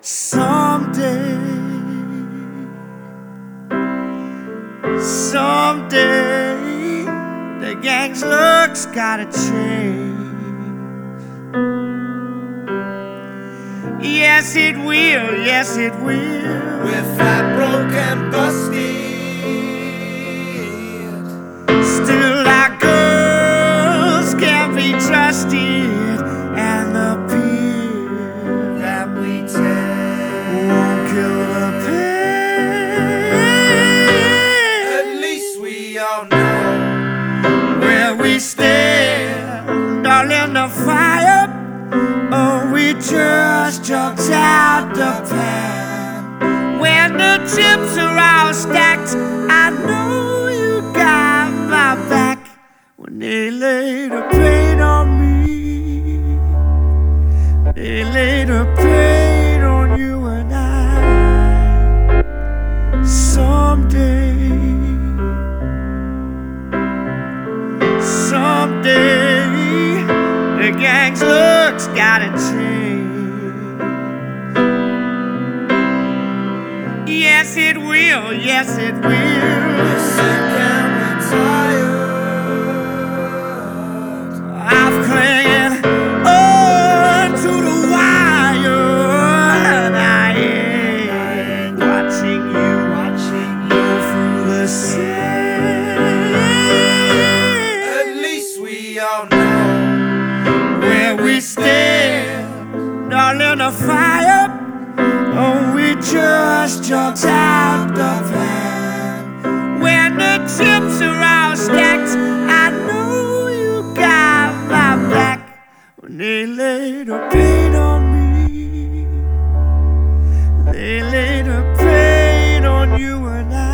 Someday, someday, the gang's looks gotta change. Yes, it will, yes, it will. We're flat, broke, and busted. Still, our girls can't be trusted, and the pill That we take won't kill the pain. At least we all know Where we stand, all in the fire, or we just jumped out the pan. When the chips are all stacked, I know you got my back. When they laid a paint on me, they laid a paint on you and I. Someday, someday, the gang's looks gotta change. Yes, it will, yes, it will. we're sick and we're tired. I've clinging on to the wire, and I ain't watching you through the sand. At least we all know Where we stand, all in the fire, oh, we just jumped out the van. When the chips are all stacked, I know you got my back. When they laid a paint on me, they laid a paint on you and I.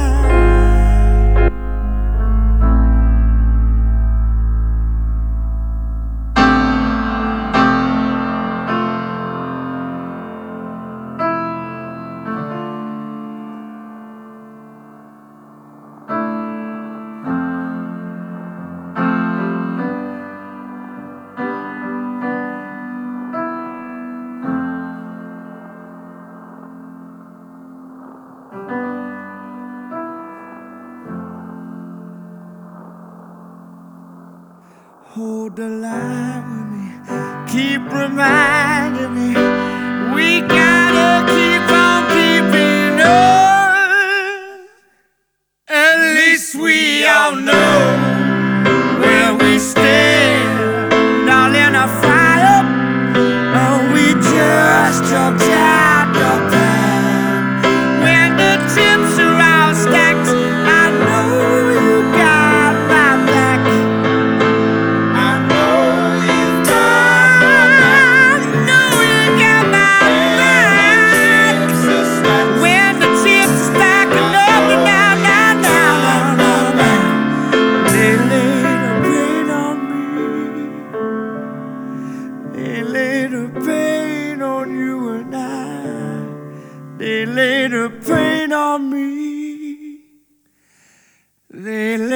Hold the line with me, keep reminding me, we gotta keep on keeping on. At least we all know where we stand, all in a fire, oh, we just jumped out the pan. When the chips are all stacked, I know you got my back. They laid a paint on you and I. They laid a paint on me. They